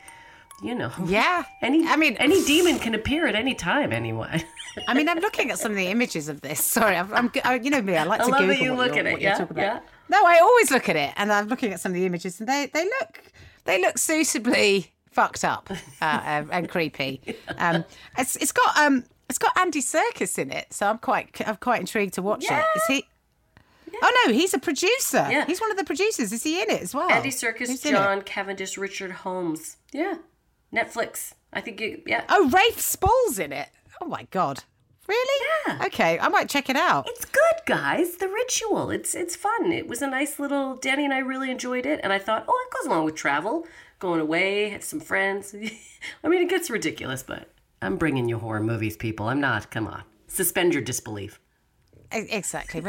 Yeah. Any demon can appear at any time anyway. I mean, I'm looking at some of the images of this. Sorry, you know me, I like to love Google that you what look you're, at it. what you're Yeah, talking about. yeah. No, I always look at it, and I'm looking at some of the images, and they look suitably fucked up and creepy. It's got Andy Serkis in it, so I'm quite intrigued to watch it. Is he? Yeah. Oh no, he's a producer. Yeah. He's one of the producers. Is he in it as well? Andy Serkis, John Cavendish, Richard Holmes. Yeah, Netflix. I think yeah. Oh, Rafe Spall's in it. Oh my God. Really? Yeah. Okay, I might check it out. It's good, guys. The Ritual. It's fun. It was a nice little. Danny and I really enjoyed it, and I thought, it goes along with travel, going away, have some friends. I mean, it gets ridiculous, but I'm bringing you horror movies, people. I'm not. Come on, suspend your disbelief. Exactly.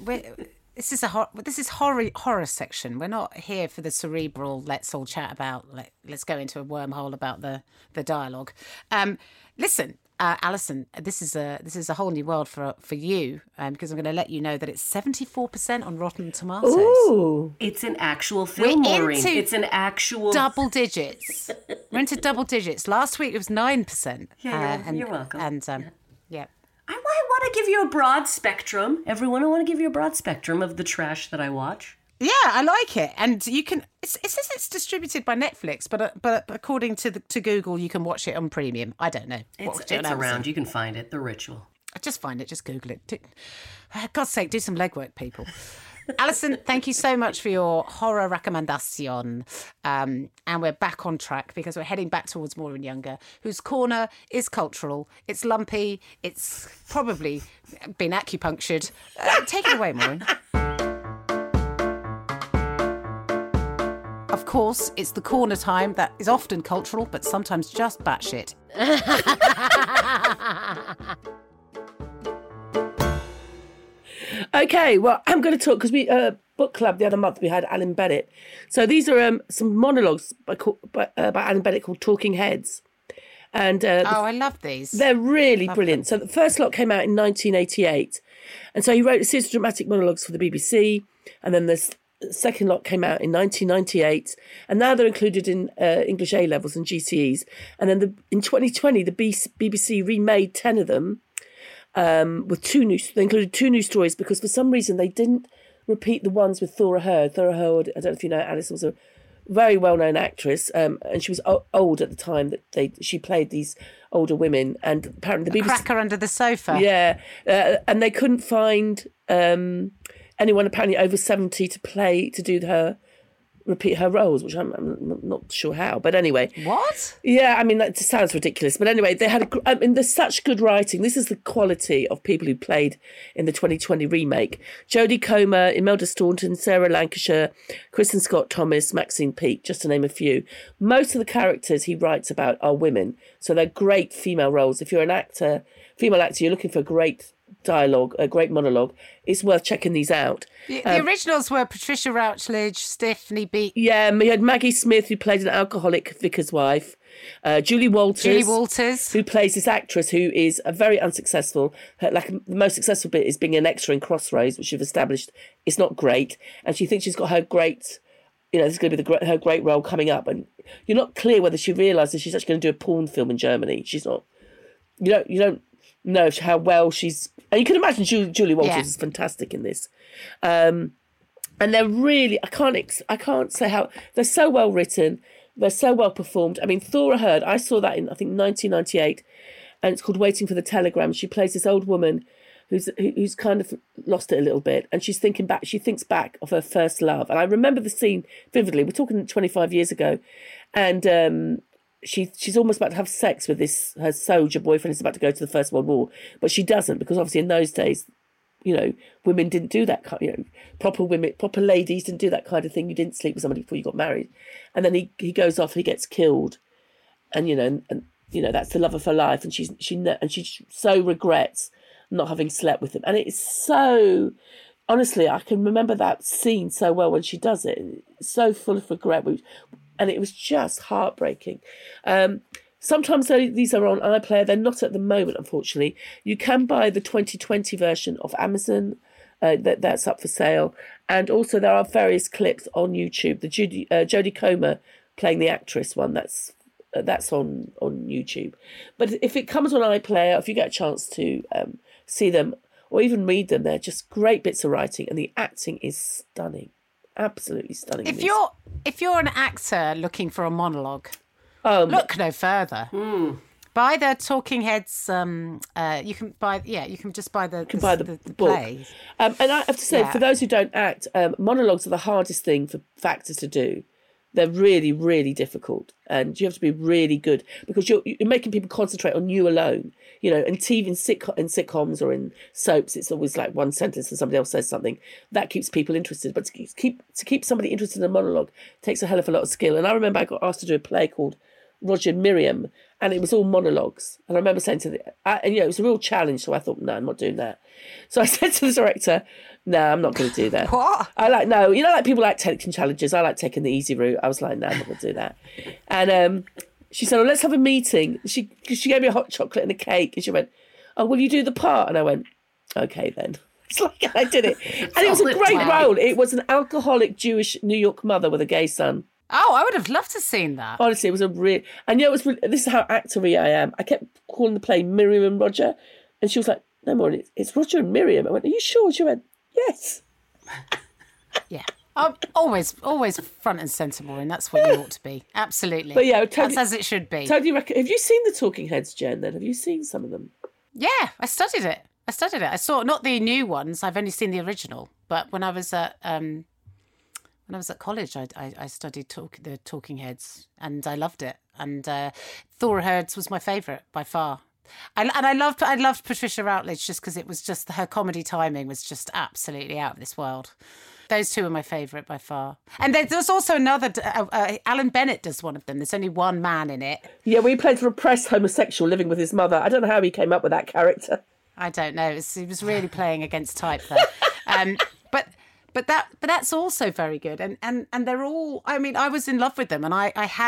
This is horror section. We're not here for the cerebral. Let's all chat about. Let's go into a wormhole about the dialogue. Listen. Alison, this is a whole new world for you because I'm going to let you know that it's 74% on Rotten Tomatoes. Ooh. It's an actual film, Maureen. It's an actual double digits. We're into double digits. Last week it was 9%. Yeah, you're welcome. And yeah. I want to give you a broad spectrum. Everyone, I want to give you a broad spectrum of the trash that I watch. Yeah, I like it, and you can. It says it's distributed by Netflix, but according to Google, you can watch it on Premium. I don't know. It's around. You can find it. The Ritual. Just find it. Just Google it. God's sake, do some legwork, people. Alison, thank you so much for your horror recommendation. And we're back on track because we're heading back towards Maureen Younger, whose corner is cultural. It's lumpy. It's probably been acupunctured. Take it away, Maureen. Of course, it's the corner time that is often cultural, but sometimes just batshit. Okay, well, I'm going to talk because we book club the other month we had Alan Bennett. So these are some monologues by Alan Bennett called Talking Heads, and I love these. They're really brilliant. So the first lot came out in 1988, and so he wrote a series of dramatic monologues for the BBC, and then the second lot came out in 1998, and now they're included in English A levels and GCEs. And then in 2020, the BBC remade 10 of them. They included 2 new stories because for some reason they didn't repeat the ones with Thora Hird. Thora Hird, I don't know if you know, Alice was a very well-known actress, and she was old at the time that she played these older women, and apparently the BBC cracker under the sofa. Yeah, and they couldn't find anyone apparently over 70 to repeat her roles, which I'm not sure how, but anyway. What? Yeah, I mean, that just sounds ridiculous, but anyway, there's such good writing. This is the quality of people who played in the 2020 remake. Jodie Comer, Imelda Staunton, Sarah Lancashire, Kristen Scott Thomas, Maxine Peake, just to name a few. Most of the characters he writes about are women, so they're great female roles. If you're an female actor, you're looking for a great dialogue, a great monologue. It's worth checking these out. The originals were Patricia Routledge, Stephanie Beak. Yeah, we had Maggie Smith, who played an alcoholic vicar's wife. Julie Walters, who plays this actress who is a very unsuccessful. The most successful bit is being an extra in Crossroads, which you've established is not great, and she thinks she's got her great. This is going to be her great role coming up, and you're not clear whether she realises she's actually going to do a porn film in Germany. She's not. You don't know how well she's. And you can imagine Julie Walters is fantastic in this. And they're really, I can't say how, they're so well written, they're so well performed. I mean, Thora Hird, I saw that in, I think, 1998, and it's called Waiting for the Telegram. She plays this old woman who's kind of lost it a little bit, and she thinks back of her first love. And I remember the scene vividly. We're talking 25 years ago, and she's almost about to have sex with her soldier boyfriend who's about to go to the First World War, but she doesn't, because obviously in those days, women didn't do that kind. Proper ladies didn't do that kind of thing. You didn't sleep with somebody before you got married, and then he goes off, he gets killed, and that's the love of her life, and she so regrets not having slept with him, and it's so. Honestly, I can remember that scene so well when she does it. It's so full of regret. And it was just heartbreaking. Sometimes these are on iPlayer. They're not at the moment, unfortunately. You can buy the 2020 version of Amazon. That's up for sale. And also there are various clips on YouTube. The Jodie Comer playing the actress one, that's on YouTube. But if it comes on iPlayer, if you get a chance to see them or even read them, they're just great bits of writing, and the acting is stunning. Absolutely stunning. If you're an actor looking for a monologue, look no further. Buy the Talking Heads. You can just buy the book. play. And I have to say, for those who don't act, monologues are the hardest thing for actors to do. They're really, really difficult, and you have to be really good, because you're making people concentrate on you alone. And TV in sitcoms or in soaps, it's always like one sentence and somebody else says something. That keeps people interested. But to keep somebody interested in a monologue takes a hell of a lot of skill. And I remember I got asked to do a play called Roger and Miriam, and it was all monologues. And I remember saying it was a real challenge. So I thought, no, I'm not doing that. So I said to the director, no, I'm not going to do that. What? Like people like taking challenges. I like taking the easy route. I was like, no, I'm not going to do that. And she said, let's have a meeting. She gave me a hot chocolate and a cake, and she went, oh, will you do the part? And I went, okay then. It's like I did it. And it was a great role. It was an alcoholic Jewish New York mother with a gay son. Oh, I would have loved to have seen that. Honestly, it was a real... And this is how actor-y I am. I kept calling the play Miriam and Roger, and she was like, no more, it's Roger and Miriam. I went, are you sure? She went, yes. Yeah. I'm always front and centre, Maureen. That's what you ought to be. Absolutely. But yeah, that's as it should be. Totally have you seen the Talking Heads, Jen, then? Have you seen some of them? Yeah, I studied it. I saw not the new ones. I've only seen the original. But when I was at college, I studied the Talking Heads, and I loved it. And Thora Hird's was my favourite by far. I loved Patricia Routledge just because it was just her comedy timing was just absolutely out of this world. Those two are my favourite by far. And there's also another, Alan Bennett does one of them. There's only one man in it. Yeah, we played for a repressed homosexual living with his mother. I don't know how he came up with that character. I don't know. He was really playing against type there. But that's also very good. And they're all, I mean, I was in love with them, and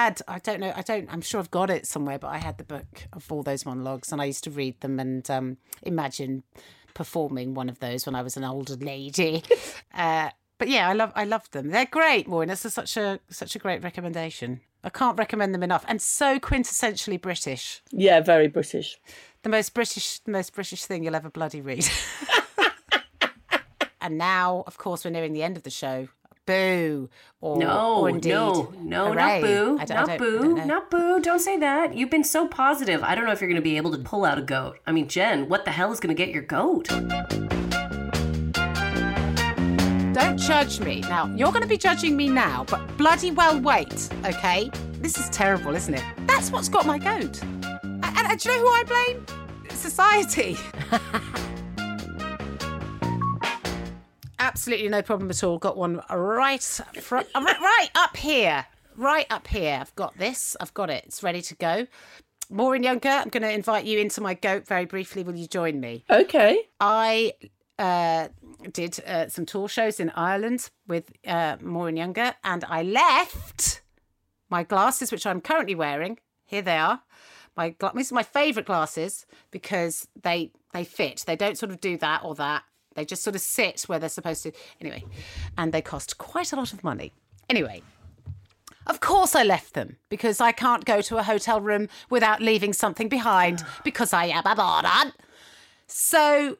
I'm sure I've got it somewhere, but I had the book of all those monologues, and I used to read them and imagine performing one of those when I was an older lady. But yeah, I love them. They're great, Maureen. It's such a great recommendation. I can't recommend them enough. And so quintessentially British. Yeah, very British. The most British thing you'll ever bloody read. And now, of course, we're nearing the end of the show. Boo. Or indeed, no, hooray. Not boo. Not boo. Don't say that. You've been so positive. I don't know if you're going to be able to pull out a goat. I mean, Jen, what the hell is going to get your goat? Don't judge me. Now, you're going to be judging me now, but bloody well wait, okay? This is terrible, isn't it? That's what's got my goat. And do you know who I blame? Society. Absolutely no problem at all. Got one right up here. Right up here. I've got this. I've got it. It's ready to go. Maureen Younger, I'm going to invite you into my goat very briefly. Will you join me? Okay. I did some tour shows in Ireland with Maureen Younger, and I left my glasses, which I'm currently wearing. Here they are. These are my favourite glasses because they fit. They don't sort of do that or that. They just sort of sit where they're supposed to. Anyway, and they cost quite a lot of money. Anyway, of course I left them because I can't go to a hotel room without leaving something behind because I am a moron. So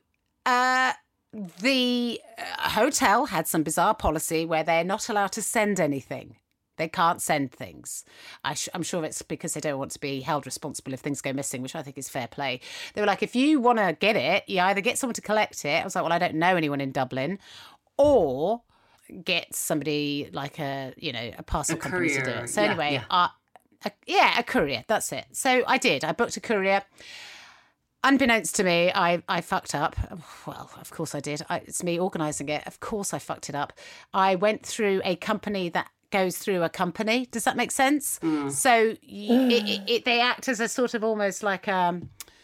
the hotel had some bizarre policy where they're not allowed to send anything. They can't send things. I'm sure it's because they don't want to be held responsible if things go missing, which I think is fair play. They were like, if you want to get it, you either get someone to collect it. I was like, well, I don't know anyone in Dublin. Or get somebody like a parcel company to do it. So anyway, a courier. That's it. So I did. I booked a courier. Unbeknownst to me, I fucked up. Well, of course I did. It's me organising it. Of course I fucked it up. I went through a company that goes through a company. Does that make sense? So they act as a sort of almost like oh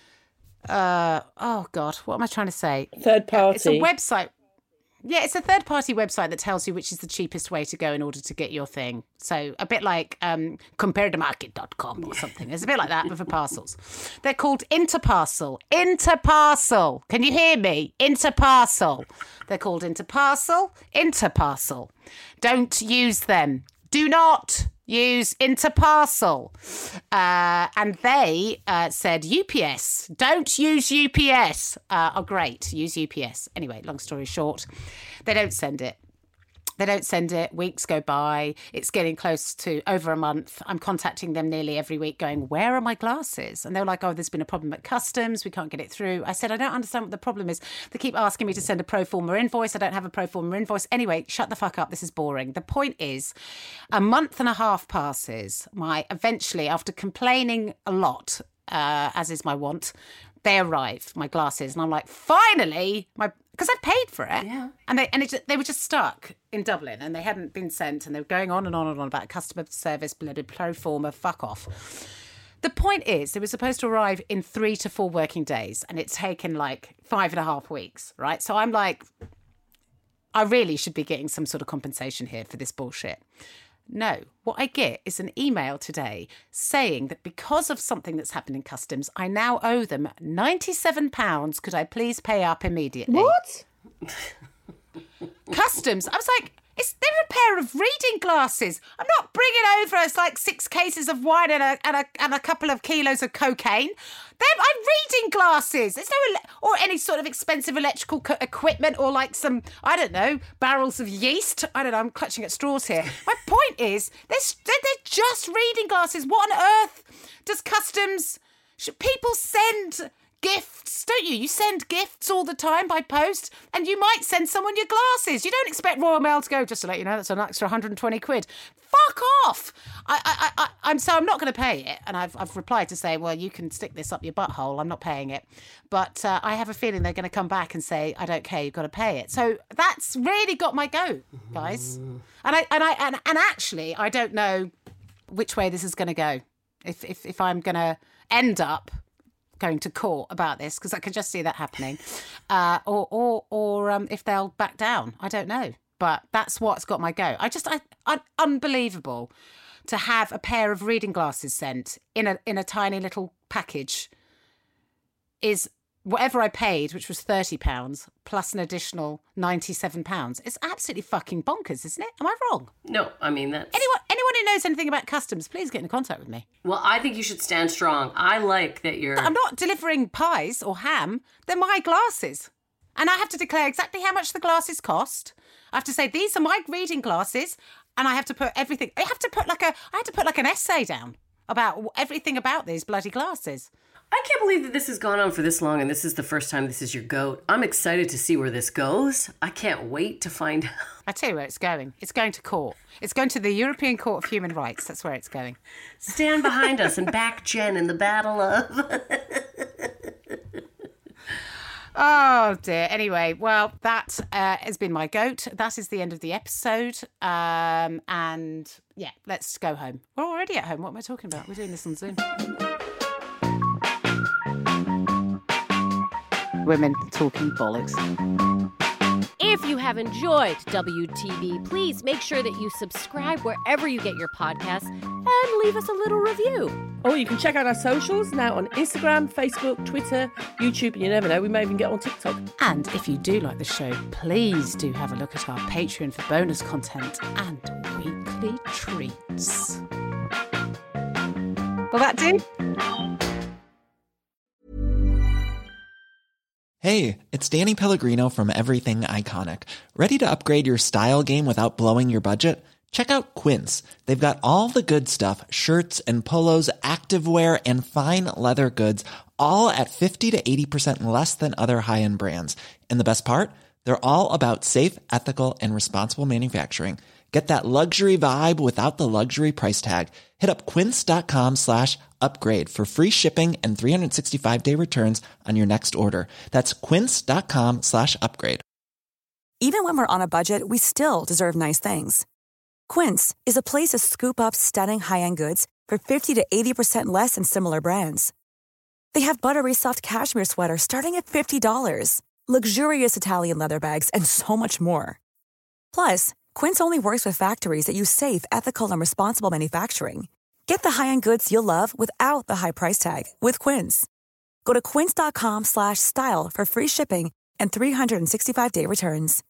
God, what am I trying to say? Third party. It's a website. Yeah, it's a third-party website that tells you which is the cheapest way to go in order to get your thing. So a bit like comparethemarket.com or something. It's a bit like that, but for parcels. They're called Interparcel. Interparcel. Can you hear me? Interparcel. They're called Interparcel. Interparcel. Don't use them. Do not use Interparcel. And they said UPS. Don't use UPS. Oh, great. Use UPS. Anyway, long story short, they don't send it. They don't send it. Weeks go by. It's getting close to over a month. I'm contacting them nearly every week going, where are my glasses? And they were like, oh, there's been a problem at customs. We can't get it through. I said, I don't understand what the problem is. They keep asking me to send a pro forma invoice. I don't have a pro forma invoice. Anyway, shut the fuck up. This is boring. The point is, a month and a half passes. Eventually, after complaining a lot, as is my wont, they arrive, my glasses. And I'm like, finally, because I paid for it. Yeah. And they were just stuck in Dublin and they hadn't been sent and they were going on and on and on about customer service, bloody pro forma, fuck off. The point is, they were supposed to arrive in 3 to 4 working days and it's taken like 5.5 weeks, right? So I'm like, I really should be getting some sort of compensation here for this bullshit. No, what I get is an email today saying that because of something that's happened in customs, I now owe them £97. Could I please pay up immediately? What? Customs. I was like, they're a pair of reading glasses. I'm not bringing over like 6 cases of wine and a couple of kilos of cocaine. I'm reading glasses. There's no or any sort of expensive electrical equipment or like some, I don't know, barrels of yeast. I don't know. I'm clutching at straws here. My point is, they're just reading glasses. What on earth does customs? Should people send gifts, don't you? You send gifts all the time by post, and you might send someone your glasses. You don't expect Royal Mail to go, just to let you know, that's an extra 120 quid. Fuck off! I'm not going to pay it, and I've replied to say, well, you can stick this up your butthole. I'm not paying it, but I have a feeling they're going to come back and say, I don't care. You've got to pay it. So that's really got my goat, guys. And actually, I don't know which way this is going to go. If I'm going to end up going to court about this, because I can just see that happening, or if they'll back down. I don't know, but that's what's got my go. Unbelievable to have a pair of reading glasses sent in a tiny little package is whatever I paid, which was £30 plus an additional £97. It's absolutely fucking bonkers, isn't it? Am I wrong? No, I mean, that's... Anyone who knows anything about customs, please get in contact with me. Well, I think you should stand strong. I like that you're... I'm not delivering pies or ham. They're my glasses. And I have to declare exactly how much the glasses cost. I have to say, these are my reading glasses. And I have to put everything... I had to put like an essay down about everything about these bloody glasses. I can't believe that this has gone on for this long and this is the first time this is your goat. I'm excited to see where this goes. I can't wait to find out. I tell you where it's going. It's going to court. It's going to the European Court of Human Rights. That's where it's going. Stand behind us and back Jen in the battle of... Oh, dear. Anyway, well, that has been my goat. That is the end of the episode. And, yeah, let's go home. We're already at home. What am I talking about? We're doing this on Zoom. women talking bollocks. If you have enjoyed WTB, please make sure that you subscribe wherever you get your podcasts and leave us a little review. Or you can check out our socials now on Instagram, Facebook, Twitter, YouTube, and you never know, we may even get on TikTok. And if you do like the show, please do have a look at our Patreon for bonus content and weekly treats. Will that do? Hey, it's Danny Pellegrino from Everything Iconic. Ready to upgrade your style game without blowing your budget? Check out Quince. They've got all the good stuff, shirts and polos, activewear, and fine leather goods, all at 50 to 80% less than other high-end brands. And the best part? They're all about safe, ethical, and responsible manufacturing. Get that luxury vibe without the luxury price tag. Hit up quince.com/upgrade for free shipping and 365-day returns on your next order. That's quince.com/upgrade. Even when we're on a budget, we still deserve nice things. Quince is a place to scoop up stunning high-end goods for 50 to 80% less than similar brands. They have buttery soft cashmere sweaters starting at $50, luxurious Italian leather bags, and so much more. Plus, Quince only works with factories that use safe, ethical, and responsible manufacturing. Get the high-end goods you'll love without the high price tag with Quince. Go to quince.com/style for free shipping and 365-day returns.